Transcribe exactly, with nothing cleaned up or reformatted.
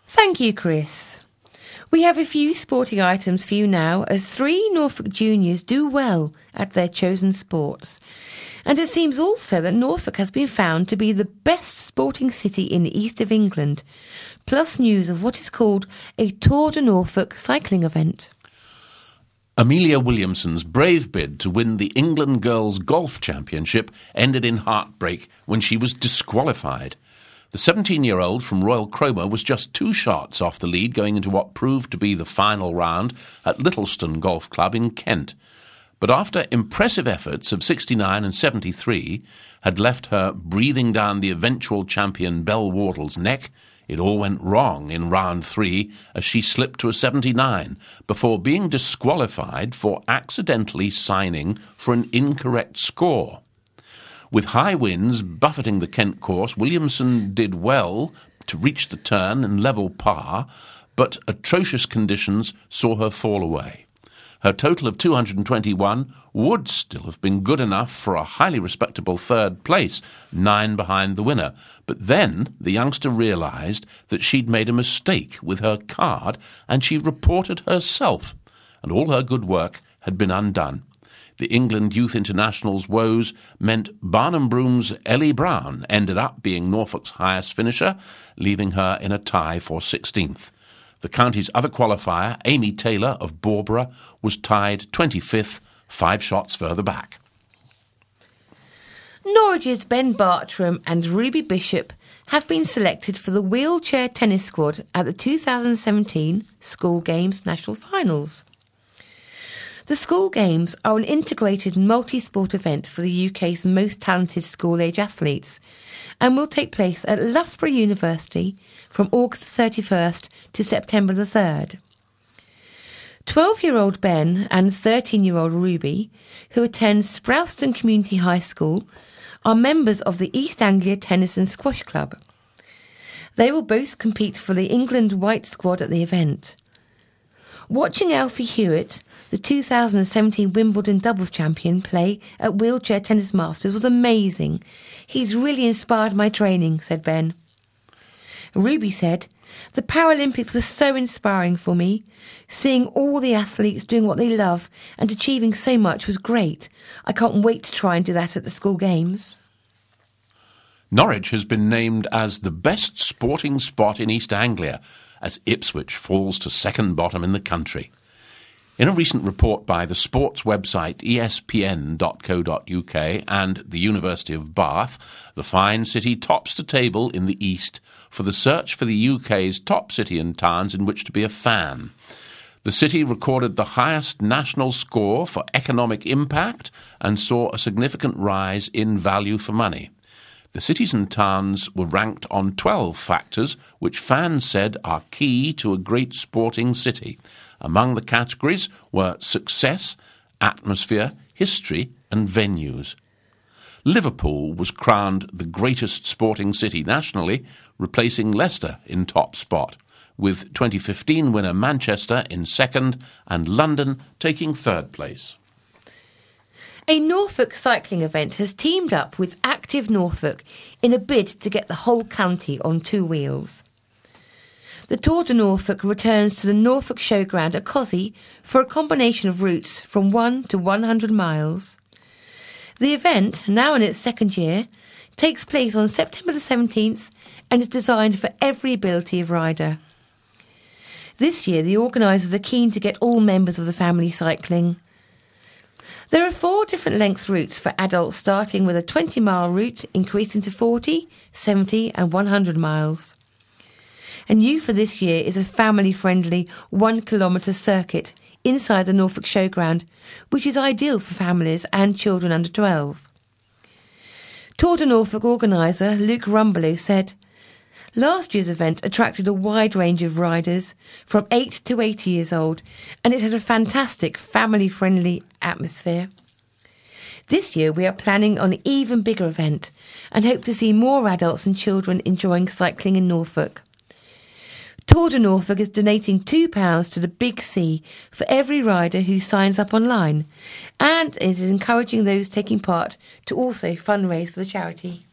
Thank you, Chris. We have a few sporting items for you now, as three Norfolk juniors do well at their chosen sports. And it seems also that Norfolk has been found to be the best sporting city in the east of England, plus news of what is called a Tour de Norfolk cycling event. Amelia Williamson's brave bid to win the England Girls Golf Championship ended in heartbreak when she was disqualified. The seventeen-year-old from Royal Cromer was just two shots off the lead going into what proved to be the final round at Littlestone Golf Club in Kent. But after impressive efforts of sixty-nine and seventy-three had left her breathing down the eventual champion Belle Wardle's neck, it all went wrong in round three as she slipped to a seventy-nine before being disqualified for accidentally signing for an incorrect score. With high winds buffeting the Kent course, Williamson did well to reach the turn and level par, but atrocious conditions saw her fall away. Her total of two hundred twenty-one would still have been good enough for a highly respectable third place, nine behind the winner. But then the youngster realised that she'd made a mistake with her card and she reported herself, and all her good work had been undone. The England Youth International's woes meant Barnum Broom's Ellie Brown ended up being Norfolk's highest finisher, leaving her in a tie for sixteenth. The county's other qualifier, Amy Taylor of Barbara, was tied twenty-fifth, five shots further back. Norwich's Ben Bartram and Ruby Bishop have been selected for the wheelchair tennis squad at the two thousand seventeen School Games National Finals. The School Games are an integrated multi-sport event for the U K's most talented school-age athletes and will take place at Loughborough University from August thirty-first to September the third. twelve-year-old Ben and thirteen-year-old Ruby, who attend Sprowston Community High School, are members of the East Anglia Tennis and Squash Club. They will both compete for the England White squad at the event. Watching Alfie Hewitt, the two thousand seventeen Wimbledon doubles champion, play at Wheelchair Tennis Masters was amazing. He's really inspired my training, said Ben. Ruby said, the Paralympics was so inspiring for me. Seeing all the athletes doing what they love and achieving so much was great. I can't wait to try and do that at the School Games. Norwich has been named as the best sporting spot in East Anglia, as Ipswich falls to second bottom in the country. In a recent report by the sports website E S P N dot co dot U K and the University of Bath, the fine city tops the table in the East for the search for the U K's top city and towns in which to be a fan. The city recorded the highest national score for economic impact and saw a significant rise in value for money. The cities and towns were ranked on twelve factors which fans said are key to a great sporting city. Among the categories were success, atmosphere, history and venues. Liverpool was crowned the greatest sporting city nationally, replacing Leicester in top spot, with twenty fifteen winner Manchester in second and London taking third place. A Norfolk cycling event has teamed up with Active Norfolk in a bid to get the whole county on two wheels. The Tour de Norfolk returns to the Norfolk Showground at Cosy for a combination of routes from one to one hundred miles. The event, now in its second year, takes place on September the seventeenth and is designed for every ability of rider. This year, the organisers are keen to get all members of the family cycling. There are four different length routes for adults, starting with a twenty-mile route increasing to forty, seventy and one hundred miles. And new for this year is a family-friendly one-kilometre circuit inside the Norfolk Showground, which is ideal for families and children under twelve. Tour de Norfolk organiser Luke Rumbelow said, last year's event attracted a wide range of riders from eight to eighty years old, and it had a fantastic family-friendly atmosphere. This year we are planning on an even bigger event and hope to see more adults and children enjoying cycling in Norfolk. Tour de Norfolk is donating two pounds to the Big C for every rider who signs up online, and is encouraging those taking part to also fundraise for the charity.